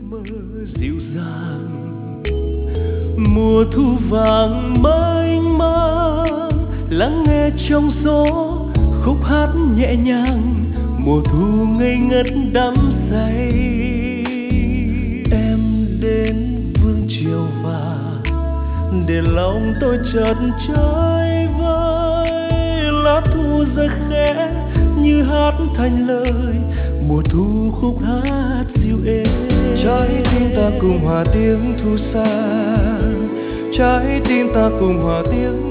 mơ dịu dàng. Mùa thu vàng mênh mang lắng nghe trong gió khúc hát nhẹ nhàng. Mùa thu ngây ngất đắm say. Em đến vương triều vàng để lòng tôi chợt chơi vơi. Lá thu rơi khẽ như hát thành lời. Mùa thu khúc hát dịu êm. Trái tim ta cùng hòa tiếng thu xa, trái tim ta cùng hòa tiếng